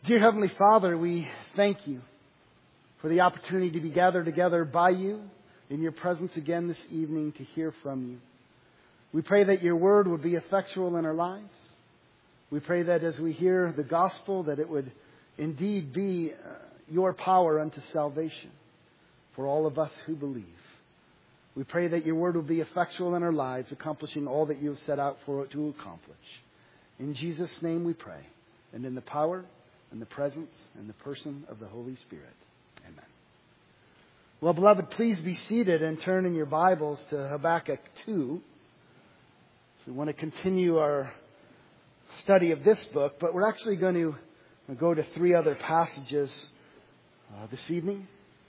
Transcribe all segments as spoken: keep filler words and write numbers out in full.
Dear Heavenly Father, we thank you for the opportunity to be gathered together by you in your presence again this evening to hear from you. We pray that your word would be effectual in our lives. We pray that as we hear the gospel, that it would indeed be uh, your power unto salvation for all of us who believe. We pray that your word will be effectual in our lives, accomplishing all that you have set out for it to accomplish. In Jesus' name we pray, and in the power and the presence and the person of the Holy Spirit. Amen. Well, beloved, please be seated and turn in your Bibles to Habakkuk two. So we want to continue our study of this book, but we're actually going to go to three other passages uh, this evening.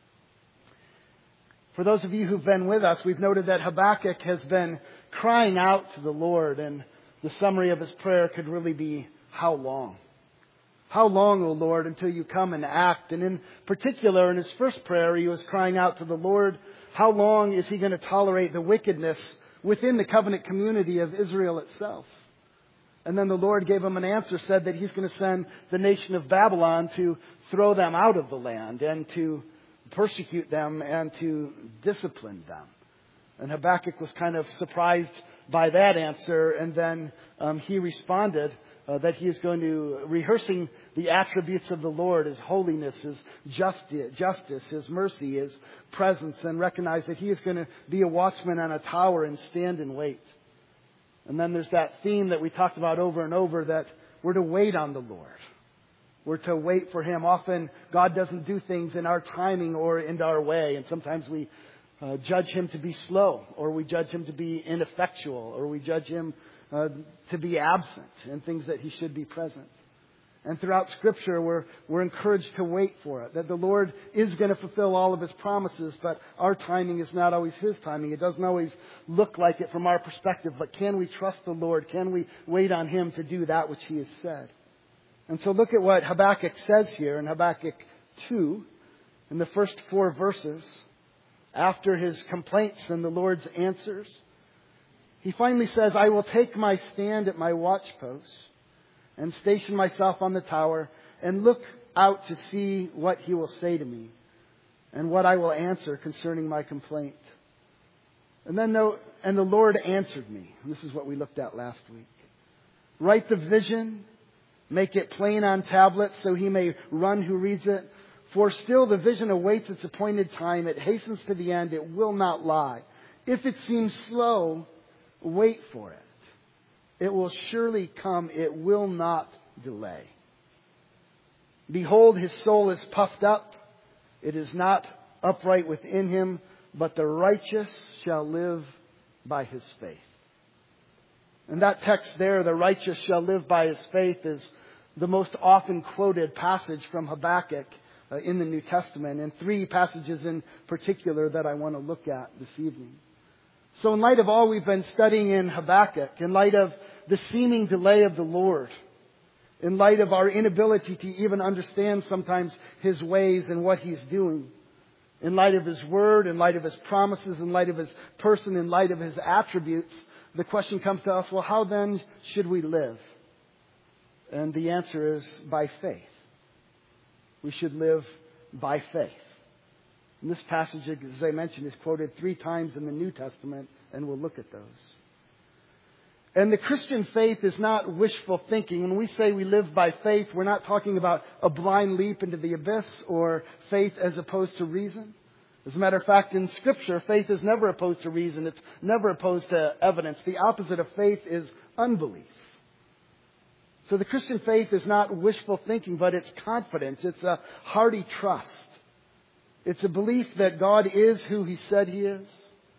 For those of you who've been with us, we've noted that Habakkuk has been crying out to the Lord, and the summary of his prayer could really be, how long? How long, O Lord, until you come and act? And in particular, in his first prayer, he was crying out to the Lord, how long is he going to tolerate the wickedness within the covenant community of Israel itself? And then the Lord gave him an answer, said that he's going to send the nation of Babylon to throw them out of the land and to persecute them and to discipline them. And Habakkuk was kind of surprised by that answer, and then um, he responded uh, that he is going to, rehearsing the attributes of the Lord, His holiness, His justice, justice, His mercy, His presence, and recognize that he is going to be a watchman on a tower and stand and wait. And then there's that theme that we talked about over and over, that we're to wait on the Lord. We're to wait for Him. Often God doesn't do things in our timing or in our way, and sometimes we Uh, judge Him to be slow, or we judge Him to be ineffectual, or we judge Him uh, to be absent in things that He should be present. And throughout Scripture, we're, we're encouraged to wait for it, that the Lord is going to fulfill all of His promises, but our timing is not always His timing. It doesn't always look like it from our perspective, but can we trust the Lord? Can we wait on Him to do that which He has said? And so look at what Habakkuk says here in Habakkuk two, in the first four verses. After his complaints and the Lord's answers, he finally says, I will take my stand at my watchpost and station myself on the tower and look out to see what he will say to me and what I will answer concerning my complaint. And then, no, and the Lord answered me. And this is what we looked at last week. Write the vision, make it plain on tablets so he may run who reads it. For still the vision awaits its appointed time. It hastens to the end. It will not lie. If it seems slow, wait for it. It will surely come. It will not delay. Behold, his soul is puffed up. It is not upright within him, but the righteous shall live by his faith. And that text there, the righteous shall live by his faith, is the most often quoted passage from Habakkuk Uh, in the New Testament, and three passages in particular that I want to look at this evening. So in light of all we've been studying in Habakkuk, in light of the seeming delay of the Lord, in light of our inability to even understand sometimes His ways and what He's doing, in light of His Word, in light of His promises, in light of His person, in light of His attributes, the question comes to us, well, how then should we live? And the answer is by faith. We should live by faith. And this passage, as I mentioned, is quoted three times in the New Testament, and we'll look at those. And the Christian faith is not wishful thinking. When we say we live by faith, we're not talking about a blind leap into the abyss or faith as opposed to reason. As a matter of fact, in Scripture, faith is never opposed to reason. It's never opposed to evidence. The opposite of faith is unbelief. So the Christian faith is not wishful thinking, but it's confidence. It's a hearty trust. It's a belief that God is who He said He is.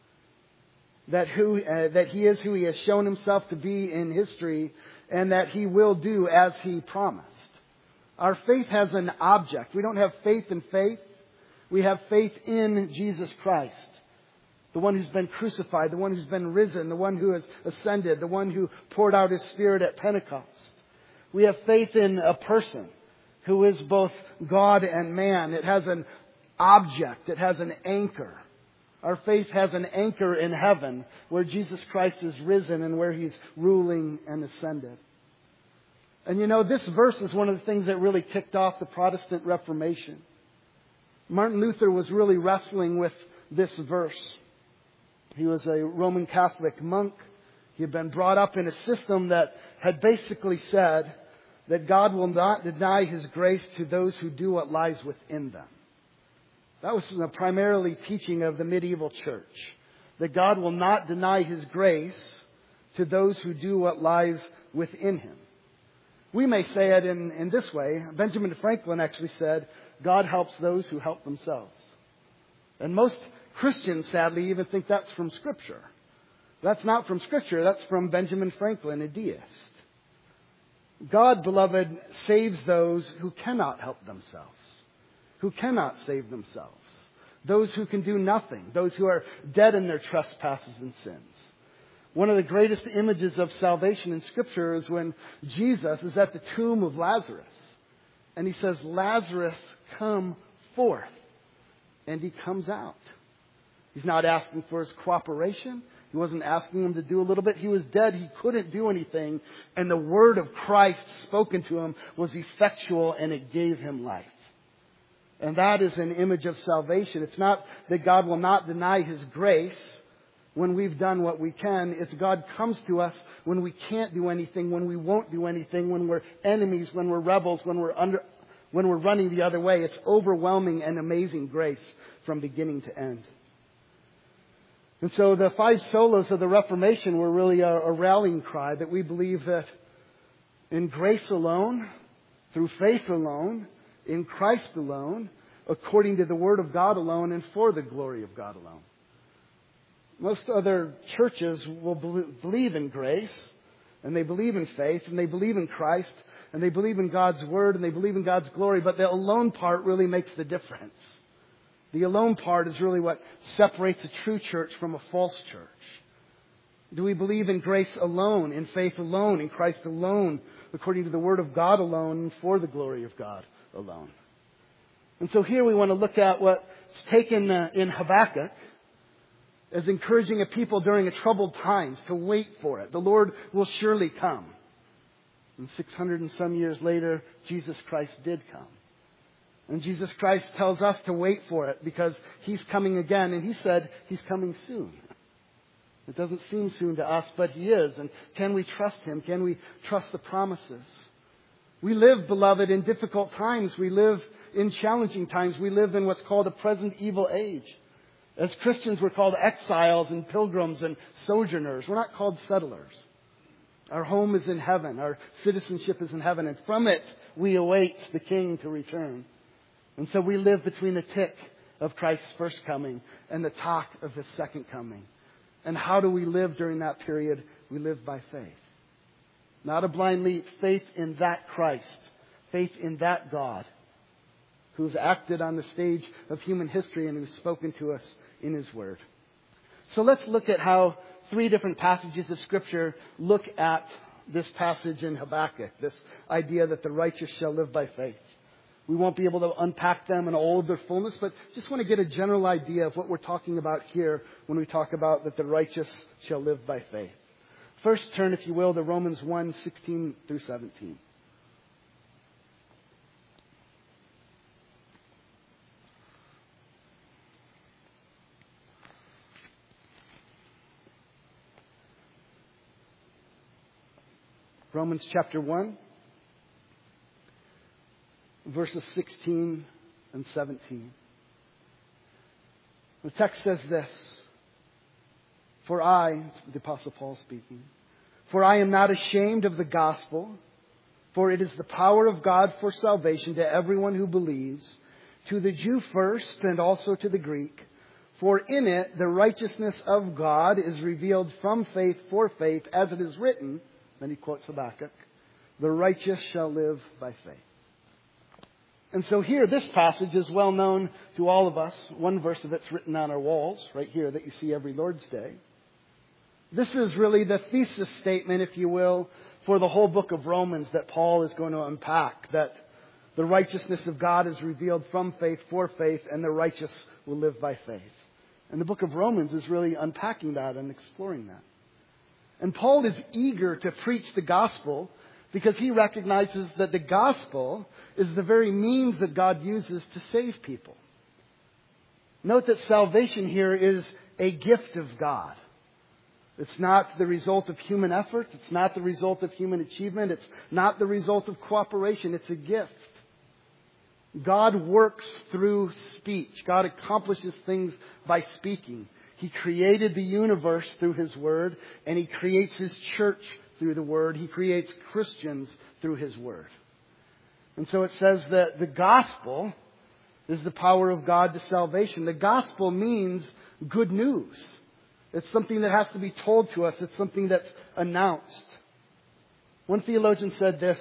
That who uh, that He is who He has shown Himself to be in history, and that He will do as He promised. Our faith has an object. We don't have faith in faith. We have faith in Jesus Christ. The one who's been crucified, the one who's been risen, the one who has ascended, the one who poured out His Spirit at Pentecost. We have faith in a person who is both God and man. It has an object. It has an anchor. Our faith has an anchor in heaven where Jesus Christ is risen and where He's ruling and ascended. And you know, this verse is one of the things that really kicked off the Protestant Reformation. Martin Luther was really wrestling with this verse. He was a Roman Catholic monk. He had been brought up in a system that had basically said that God will not deny His grace to those who do what lies within them. That was the primarily teaching of the medieval church. That God will not deny His grace to those who do what lies within Him. We may say it in, in this way. Benjamin Franklin actually said, God helps those who help themselves. And most Christians, sadly, even think that's from Scripture. That's not from Scripture. That's from Benjamin Franklin, a deist. God, beloved, saves those who cannot help themselves, who cannot save themselves, those who can do nothing, those who are dead in their trespasses and sins. One of the greatest images of salvation in Scripture is when Jesus is at the tomb of Lazarus. And He says, Lazarus, come forth. And he comes out. He's not asking for his cooperation. He wasn't asking him to do a little bit. He was dead. He couldn't do anything. And the word of Christ spoken to him was effectual, and it gave him life. And that is an image of salvation. It's not that God will not deny His grace when we've done what we can. It's God comes to us when we can't do anything, when we won't do anything, when we're enemies, when we're rebels, when we're under, when we're running the other way. It's overwhelming and amazing grace from beginning to end. And so the five solas of the Reformation were really a, a rallying cry that we believe that in grace alone, through faith alone, in Christ alone, according to the Word of God alone, and for the glory of God alone. Most other churches will believe in grace, and they believe in faith, and they believe in Christ, and they believe in God's Word, and they believe in God's glory, but the alone part really makes the difference. The alone part is really what separates a true church from a false church. Do we believe in grace alone, in faith alone, in Christ alone, according to the Word of God alone, and for the glory of God alone? And so here we want to look at what's taken uh, in Habakkuk as encouraging a people during a troubled times to wait for it. The Lord will surely come. And six hundred and some years later, Jesus Christ did come. And Jesus Christ tells us to wait for it because He's coming again. And He said He's coming soon. It doesn't seem soon to us, but He is. And can we trust Him? Can we trust the promises? We live, beloved, in difficult times. We live in challenging times. We live in what's called a present evil age. As Christians, we're called exiles and pilgrims and sojourners. We're not called settlers. Our home is in heaven. Our citizenship is in heaven. And from it, we await the King to return. And so we live between the tick of Christ's first coming and the talk of His second coming. And how do we live during that period? We live by faith. Not a blind leap. Faith in that Christ. Faith in that God who's acted on the stage of human history and who's spoken to us in His Word. So let's look at how three different passages of Scripture look at this passage in Habakkuk. This idea that the righteous shall live by faith. We won't be able to unpack them in all of their fullness, but just want to get a general idea of what we're talking about here when we talk about that the righteous shall live by faith. First, turn, if you will, to Romans one, sixteen through seventeen. Romans chapter one, verses sixteen and seventeen. The text says this, For I, the Apostle Paul speaking, For I am not ashamed of the gospel, for it is the power of God for salvation to everyone who believes, to the Jew first and also to the Greek. For in it the righteousness of God is revealed from faith for faith, as it is written, then he quotes Habakkuk, the righteous shall live by faith. And so here, this passage is well known to all of us. One verse of it's written on our walls, right here, that you see every Lord's Day. This is really the thesis statement, if you will, for the whole book of Romans that Paul is going to unpack. That the righteousness of God is revealed from faith for faith, and the righteous will live by faith. And the book of Romans is really unpacking that and exploring that. And Paul is eager to preach the gospel because he recognizes that the gospel is the very means that God uses to save people. Note that salvation here is a gift of God. It's not the result of human efforts. It's not the result of human achievement. It's not the result of cooperation. It's a gift. God works through speech. God accomplishes things by speaking. He created the universe through His Word, and He creates His church through the Word. He creates Christians through His Word. And so it says that the gospel is the power of God to salvation. The gospel means good news. It's something that has to be told to us. It's something that's announced. One theologian said this.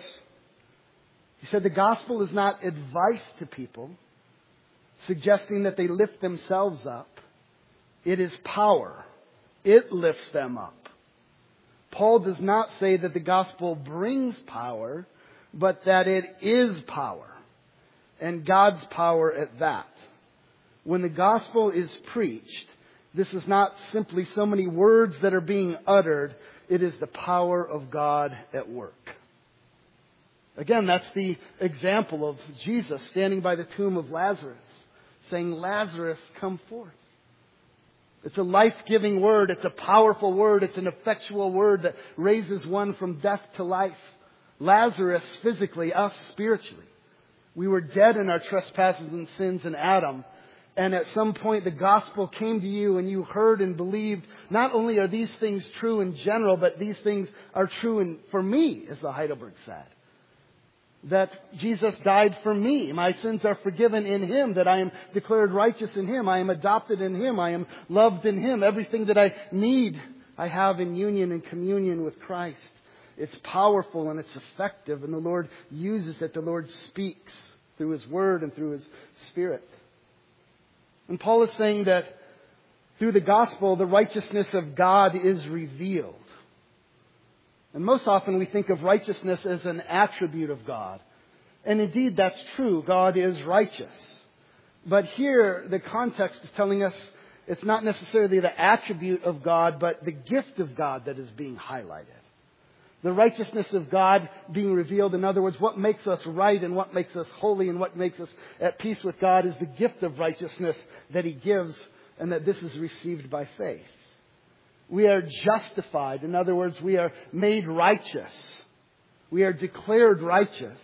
He said the gospel is not advice to people, suggesting that they lift themselves up. It is power. It lifts them up. Paul does not say that the gospel brings power, but that it is power. And God's power at that. When the gospel is preached, this is not simply so many words that are being uttered. It is the power of God at work. Again, that's the example of Jesus standing by the tomb of Lazarus, saying, Lazarus, come forth. It's a life-giving word. It's a powerful word. It's an effectual word that raises one from death to life. Lazarus physically, us spiritually. We were dead in our trespasses and sins in Adam. And at some point the gospel came to you and you heard and believed. Not only are these things true in general, but these things are true in, for me, as the Heidelberg said. That Jesus died for me. My sins are forgiven in Him. That I am declared righteous in Him. I am adopted in Him. I am loved in Him. Everything that I need, I have in union and communion with Christ. It's powerful and it's effective. And the Lord uses it. The Lord speaks through His Word and through His Spirit. And Paul is saying that through the gospel, the righteousness of God is revealed. And most often we think of righteousness as an attribute of God. And indeed, that's true. God is righteous. But here, the context is telling us it's not necessarily the attribute of God, but the gift of God that is being highlighted. The righteousness of God being revealed. In other words, what makes us right and what makes us holy and what makes us at peace with God is the gift of righteousness that He gives, and that this is received by faith. We are justified. In other words, we are made righteous. We are declared righteous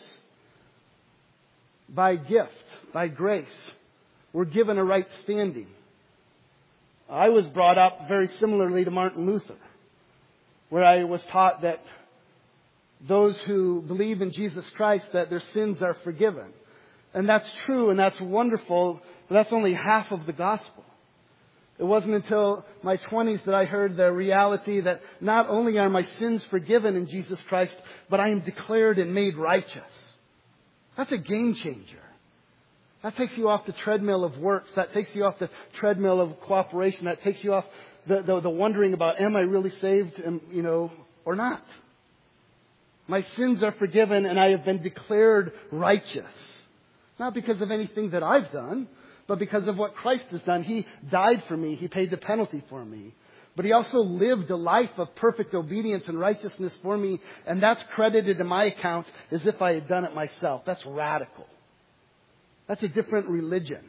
by gift, by grace. We're given a right standing. I was brought up very similarly to Martin Luther, where I was taught that those who believe in Jesus Christ, that their sins are forgiven. And that's true and that's wonderful, but that's only half of the gospel. It wasn't until my twenties that I heard the reality that not only are my sins forgiven in Jesus Christ, but I am declared and made righteous. That's a game changer. That takes you off the treadmill of works. That takes you off the treadmill of cooperation. That takes you off the, the, the wondering about, am I really saved, and, you know, or not? My sins are forgiven and I have been declared righteous. Not because of anything that I've done, but because of what Christ has done. He died for me. He paid the penalty for me. But He also lived a life of perfect obedience and righteousness for me. And that's credited to my account as if I had done it myself. That's radical. That's a different religion.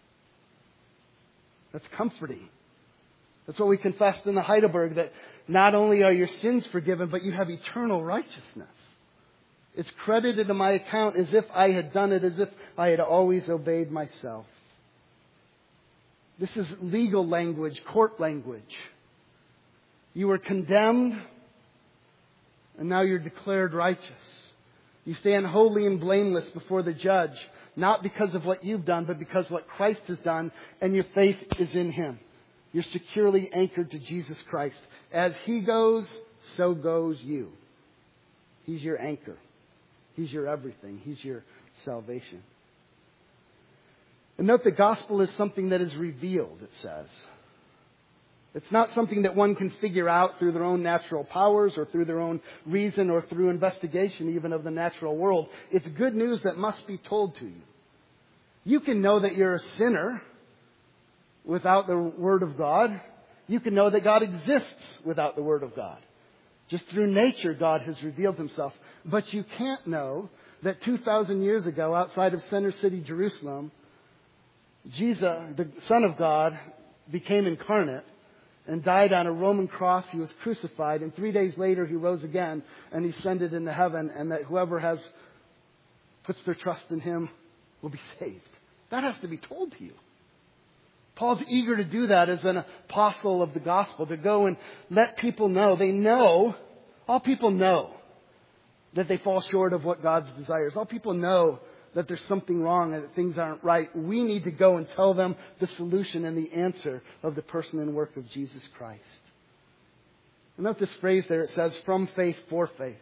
That's comforting. That's what we confessed in the Heidelberg, that not only are your sins forgiven, but you have eternal righteousness. It's credited to my account as if I had done it, as if I had always obeyed myself. This is legal language, court language. You were condemned, and now you're declared righteous. You stand holy and blameless before the judge, not because of what you've done, but because of what Christ has done, and your faith is in Him. You're securely anchored to Jesus Christ. As He goes, so goes you. He's your anchor. He's your everything. He's your salvation. And note the gospel is something that is revealed, it says. It's not something that one can figure out through their own natural powers or through their own reason or through investigation even of the natural world. It's good news that must be told to you. You can know that you're a sinner without the Word of God. You can know that God exists without the Word of God. Just through nature, God has revealed Himself. But you can't know that two thousand years ago, outside of Center City, Jerusalem, Jesus, the Son of God, became incarnate and died on a Roman cross. He was crucified, and three days later he rose again and he ascended into heaven, and that whoever has puts their trust in him will be saved. That has to be told to you. Paul's eager to do that as an apostle of the gospel, to go and let people know. They know, all people know, that they fall short of what God's desires. All people know that there's something wrong and that things aren't right. We need to go and tell them the solution and the answer of the person and work of Jesus Christ. And note this phrase there. It says, from faith for faith.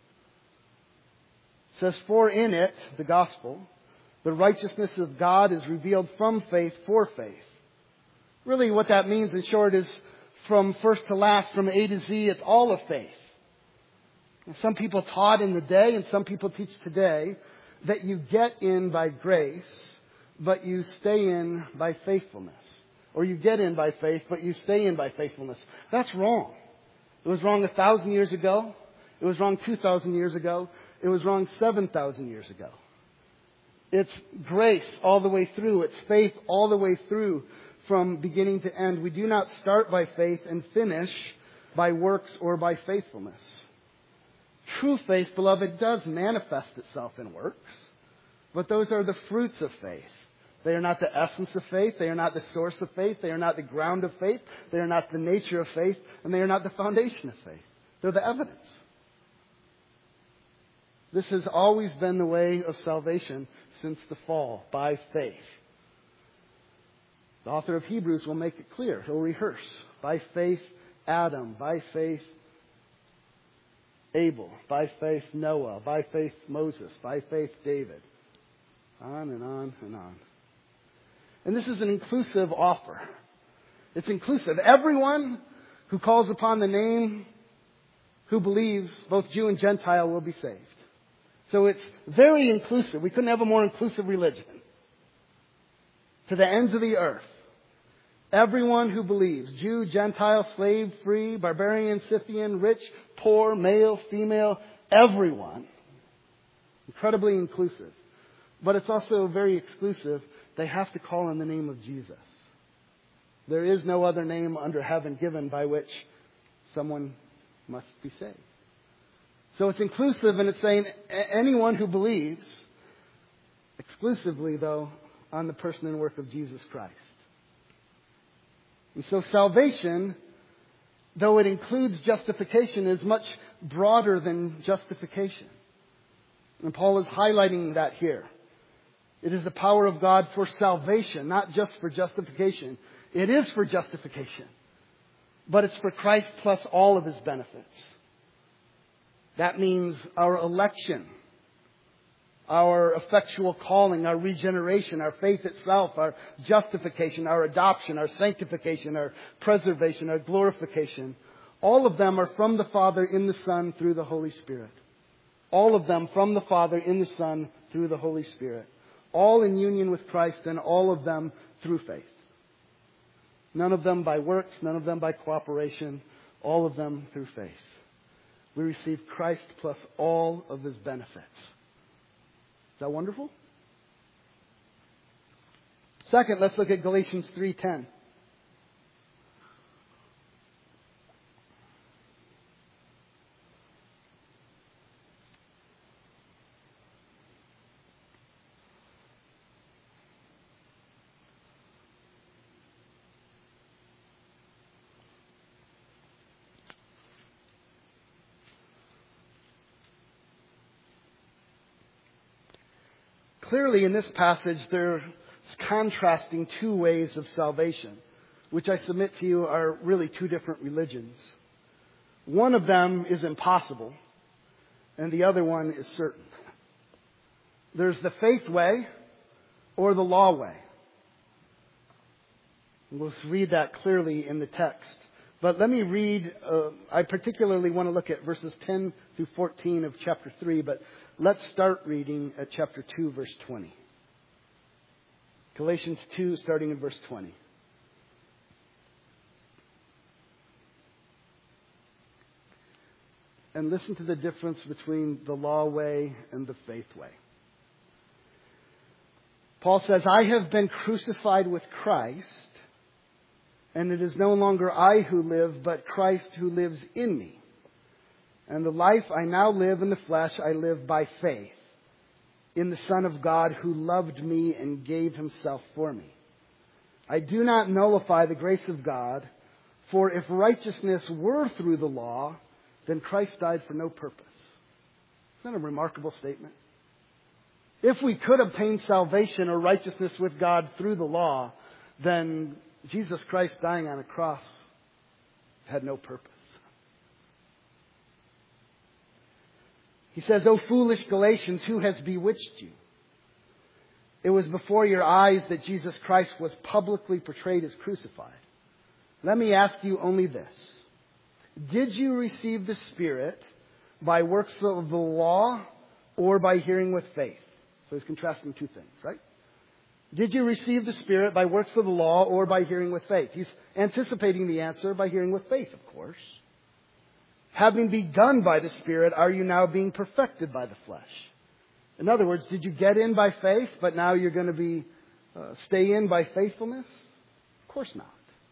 It says, for in it, the gospel, the righteousness of God is revealed from faith for faith. Really what that means in short is from first to last, from A to Z, it's all of faith. And some people taught in the day and some people teach today that you get in by grace, but you stay in by faithfulness. Or you get in by faith, but you stay in by faithfulness. That's wrong. It was wrong a thousand years ago. It was wrong two thousand years ago. It was wrong seven thousand years ago. It's grace all the way through. It's faith all the way through from beginning to end. We do not start by faith and finish by works or by faithfulness. True faith, beloved, does manifest itself in works, but those are the fruits of faith. They are not the essence of faith. They are not the source of faith. They are not the ground of faith. They are not the nature of faith, and they are not the foundation of faith. They're the evidence. This has always been the way of salvation since the fall, by faith. The author of Hebrews will make it clear. He'll rehearse. By faith, Adam. By faith, Abel. By faith, Noah. By faith, Moses. By faith, David. On and on and on. And this is an inclusive offer. It's inclusive. Everyone who calls upon the name, who believes, both Jew and Gentile, will be saved. So it's very inclusive. We couldn't have a more inclusive religion. To the ends of the earth. Everyone who believes, Jew, Gentile, slave, free, barbarian, Scythian, rich, poor, male, female, everyone. Incredibly inclusive. But it's also very exclusive. They have to call on the name of Jesus. There is no other name under heaven given by which someone must be saved. So it's inclusive, and it's saying anyone who believes, exclusively though, on the person and work of Jesus Christ. And so salvation, though it includes justification, is much broader than justification. And Paul is highlighting that here. It is the power of God for salvation, not just for justification. It is for justification. But it's for Christ plus all of His benefits. That means our election, our effectual calling, our regeneration, our faith itself, our justification, our adoption, our sanctification, our preservation, our glorification. All of them are from the Father in the Son through the Holy Spirit. All of them from the Father in the Son through the Holy Spirit. All in union with Christ, and all of them through faith. None of them by works, none of them by cooperation, all of them through faith. We receive Christ plus all of His benefits. Is that wonderful? Second, let's look at Galatians three ten. Clearly, in this passage, there's contrasting two ways of salvation, which I submit to you are really two different religions. One of them is impossible, and the other one is certain. There's the faith way or the law way. We'll read that clearly in the text. But let me read, uh, I particularly want to look at verses ten through fourteen of chapter three, but let's start reading at chapter two, verse twenty. Galatians two, starting in verse twenty. and listen to the difference between the law way and the faith way. Paul says, I have been crucified with Christ, and it is no longer I who live, but Christ who lives in me. And the life I now live in the flesh, I live by faith in the Son of God who loved me and gave himself for me. I do not nullify the grace of God, for if righteousness were through the law, then Christ died for no purpose. Isn't that a remarkable statement? If we could obtain salvation or righteousness with God through the law, then Jesus Christ dying on a cross had no purpose. He says, O foolish Galatians, who has bewitched you? It was before your eyes that Jesus Christ was publicly portrayed as crucified. Let me ask you only this. Did you receive the Spirit by works of the law or by hearing with faith? So he's contrasting two things, right? Did you receive the Spirit by works of the law or by hearing with faith? He's anticipating the answer by hearing with faith, of course. Having begun by the Spirit, are you now being perfected by the flesh? In other words, did you get in by faith, but now you're going to be uh, stay in by faithfulness? Of course not.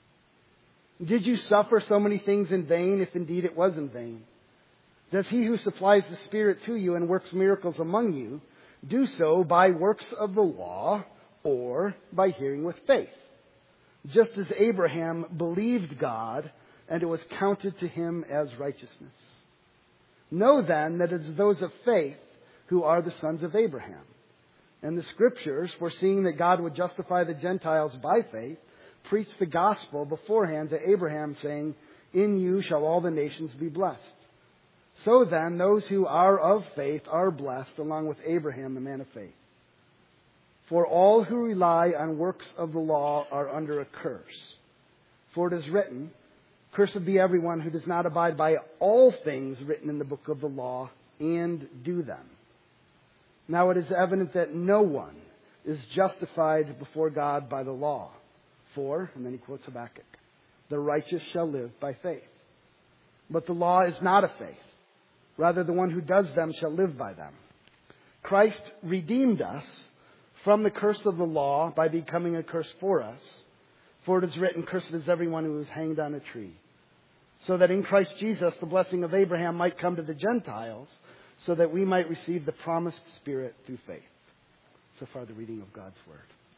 Did you suffer so many things in vain, if indeed it was in vain? Does he who supplies the Spirit to you and works miracles among you do so by works of the law or by hearing with faith? Just as Abraham believed God, and it was counted to him as righteousness. Know then that it is those of faith who are the sons of Abraham. And the Scriptures, foreseeing that God would justify the Gentiles by faith, preached the gospel beforehand to Abraham, saying, in you shall all the nations be blessed. So then, those who are of faith are blessed, along with Abraham, the man of faith. For all who rely on works of the law are under a curse. For it is written, cursed be everyone who does not abide by all things written in the book of the law and do them. Now it is evident that no one is justified before God by the law. For, and then he quotes Habakkuk, the righteous shall live by faith. But the law is not of faith. Rather, the one who does them shall live by them. Christ redeemed us from the curse of the law by becoming a curse for us. For it is written, cursed is everyone who is hanged on a tree. So that in Christ Jesus, the blessing of Abraham might come to the Gentiles, so that we might receive the promised Spirit through faith. So far, the reading of God's Word.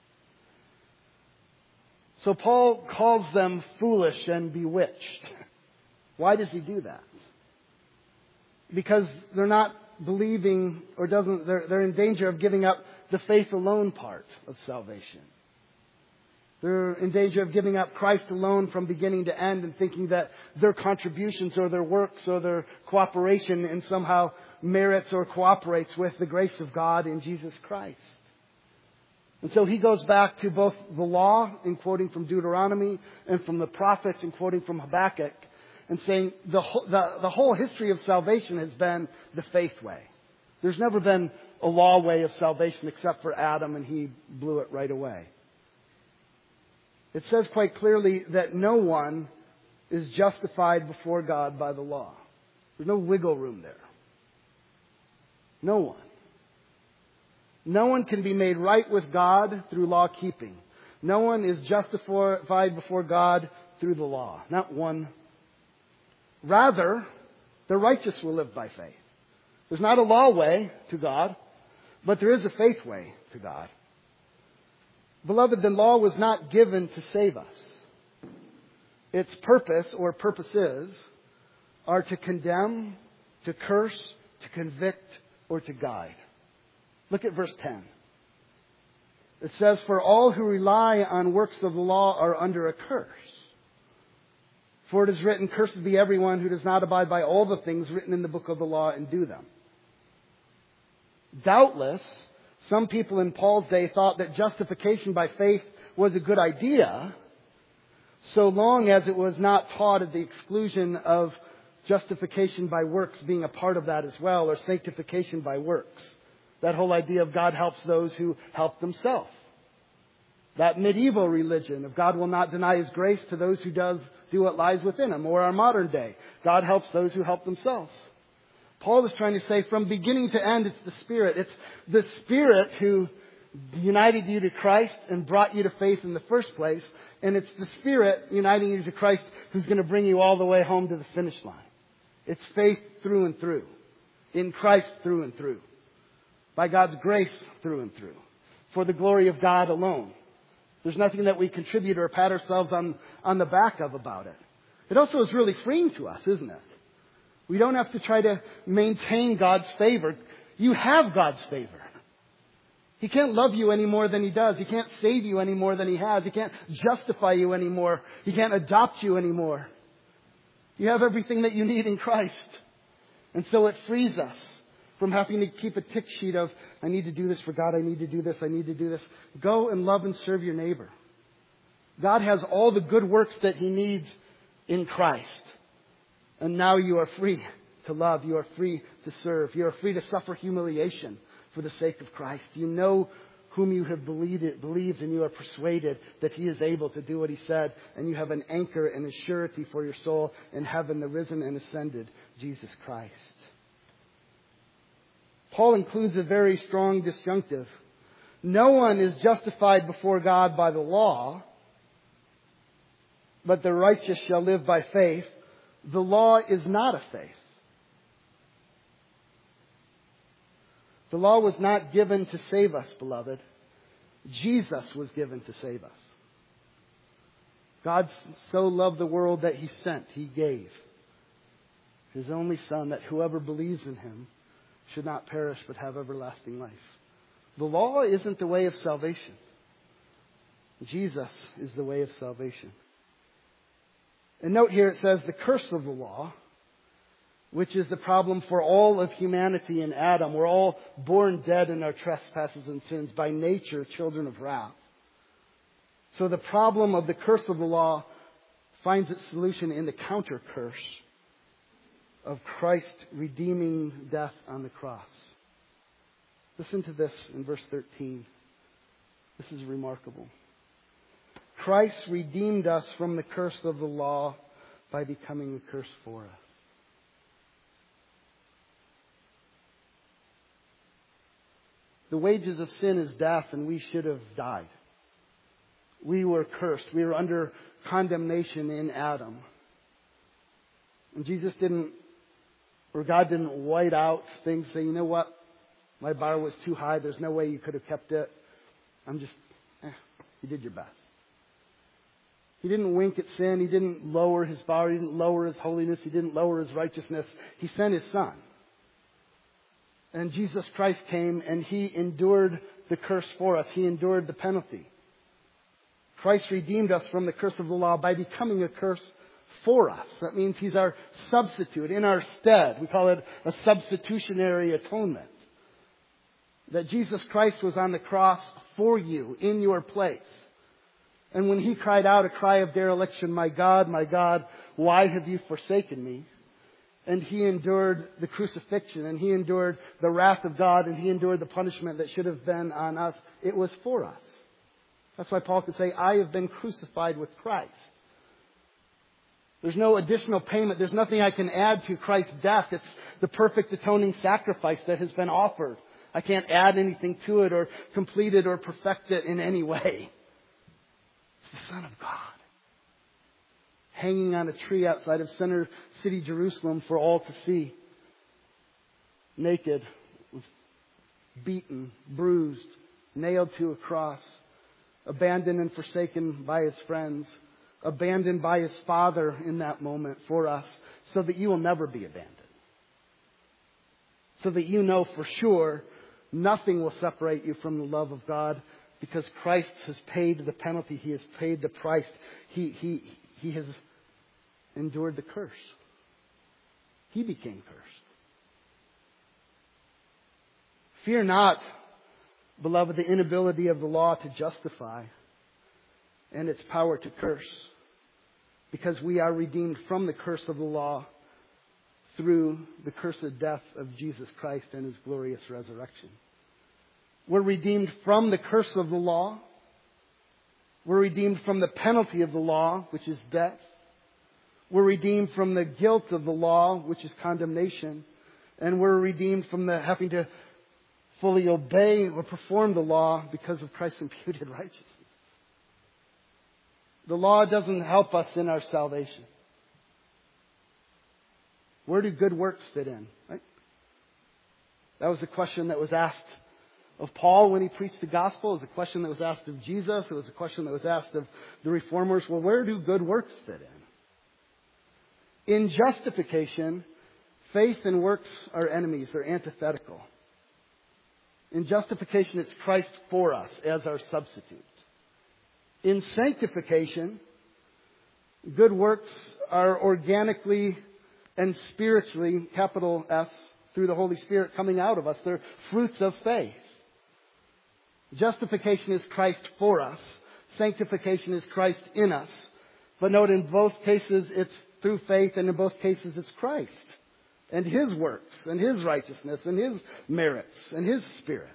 So Paul calls them foolish and bewitched. Why does he do that? Because they're not believing, or doesn't, they're, they're in danger of giving up the faith alone part of salvation. They're in danger of giving up Christ alone from beginning to end and thinking that their contributions or their works or their cooperation in somehow merits or cooperates with the grace of God in Jesus Christ. And so he goes back to both the law, in quoting from Deuteronomy, and from the prophets, in quoting from Habakkuk, and saying the whole, the, the whole history of salvation has been the faith way. There's never been a law way of salvation except for Adam, and he blew it right away. It says quite clearly that no one is justified before God by the law. There's no wiggle room there. No one. No one can be made right with God through law keeping. No one is justified before God through the law. Not one. Rather, the righteous will live by faith. There's not a law way to God, but there is a faith way to God. Beloved, the law was not given to save us. Its purpose or purposes are to condemn, to curse, to convict, or to guide. Look at verse ten. It says, for all who rely on works of the law are under a curse. For it is written, cursed be everyone who does not abide by all the things written in the book of the law and do them. Doubtless, some people in Paul's day thought that justification by faith was a good idea, so long as it was not taught at the exclusion of justification by works being a part of that as well, or sanctification by works. That whole idea of God helps those who help themselves. That medieval religion of God will not deny His grace to those who does do what lies within Him. Or our modern day, God helps those who help themselves. Paul is trying to say from beginning to end, it's the Spirit. It's the Spirit who united you to Christ and brought you to faith in the first place. And it's the Spirit uniting you to Christ who's going to bring you all the way home to the finish line. It's faith through and through. In Christ through and through. By God's grace through and through. For the glory of God alone. There's nothing that we contribute or pat ourselves on, on the back of about it. It also is really freeing to us, isn't it? We don't have to try to maintain God's favor. You have God's favor. He can't love you any more than He does. He can't save you any more than He has. He can't justify you anymore. He can't adopt you anymore. You have everything that you need in Christ. And so it frees us from having to keep a tick sheet of, I need to do this for God, I need to do this, I need to do this. Go and love and serve your neighbor. God has all the good works that He needs in Christ. And now you are free to love. You are free to serve. You are free to suffer humiliation for the sake of Christ. You know whom you have believed, believed and you are persuaded that He is able to do what He said. And you have an anchor and a surety for your soul in heaven, the risen and ascended Jesus Christ. Paul includes a very strong disjunctive. No one is justified before God by the law, but the righteous shall live by faith. The law is not of faith. The law was not given to save us, beloved. Jesus was given to save us. God so loved the world that He sent, He gave His only Son, that whoever believes in Him should not perish but have everlasting life. The law isn't the way of salvation. Jesus is the way of salvation. And note here it says the curse of the law, which is the problem for all of humanity in Adam. We're all born dead in our trespasses and sins, by nature children of wrath. So the problem of the curse of the law finds its solution in the counter curse of Christ redeeming death on the cross. Listen to this in verse thirteen. This is remarkable. Christ redeemed us from the curse of the law by becoming the curse for us. The wages of sin is death, and we should have died. We were cursed. We were under condemnation in Adam. And Jesus didn't, or God didn't white out things, say, you know what? My bar was too high. There's no way you could have kept it. I'm just, eh, you did your best. He didn't wink at sin. He didn't lower His bar. He didn't lower His holiness. He didn't lower His righteousness. He sent His Son. And Jesus Christ came and He endured the curse for us. He endured the penalty. Christ redeemed us from the curse of the law by becoming a curse for us. That means He's our substitute in our stead. We call it a substitutionary atonement. That Jesus Christ was on the cross for you, in your place. And when He cried out a cry of dereliction, my God, my God, why have you forsaken me? And He endured the crucifixion, and He endured the wrath of God, and He endured the punishment that should have been on us. It was for us. That's why Paul could say, I have been crucified with Christ. There's no additional payment. There's nothing I can add to Christ's death. It's the perfect atoning sacrifice that has been offered. I can't add anything to it or complete it or perfect it in any way. It's the Son of God, hanging on a tree outside of center city Jerusalem for all to see. Naked, beaten, bruised, nailed to a cross, abandoned and forsaken by His friends, abandoned by His Father in that moment for us, so that you will never be abandoned. So that you know for sure nothing will separate you from the love of God, because Christ has paid the penalty. He has paid the price. He, he, he has endured the curse. He became cursed. Fear not, beloved, the inability of the law to justify and its power to curse, because we are redeemed from the curse of the law through the cursed death of Jesus Christ and His glorious resurrection. We're redeemed from the curse of the law. We're redeemed from the penalty of the law, which is death. We're redeemed from the guilt of the law, which is condemnation. And we're redeemed from the having to fully obey or perform the law because of Christ's imputed righteousness. The law doesn't help us in our salvation. Where do good works fit in? Right? That was the question that was asked of Paul when he preached the gospel. It was a question that was asked of Jesus. It was a question that was asked of the reformers. Well, where do good works fit in? In justification, faith and works are enemies. They're antithetical. In justification, it's Christ for us as our substitute. In sanctification, good works are organically and spiritually, capital S, through the Holy Spirit coming out of us. They're fruits of faith. Justification is Christ for us. Sanctification is Christ in us. But note, in both cases, it's through faith, and in both cases, it's Christ and His works and His righteousness and His merits and His Spirit.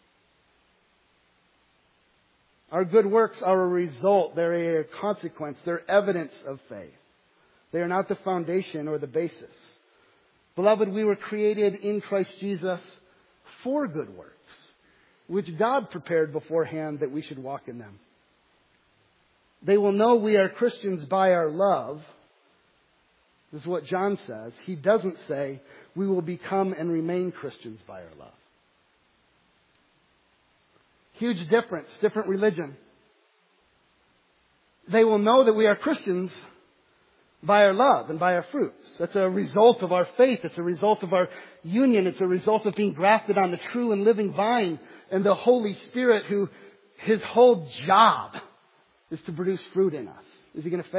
Our good works are a result. They're a consequence. They're evidence of faith. They are not the foundation or the basis. Beloved, we were created in Christ Jesus for good works, which God prepared beforehand that we should walk in them. They will know we are Christians by our love. This is what John says. He doesn't say we will become and remain Christians by our love. Huge difference, different religion. They will know that we are Christians by our love and by our fruits. That's a result of our faith. It's a result of our union. It's a result of being grafted on the true and living vine and the Holy Spirit, who His whole job is to produce fruit in us. Is He going to fail?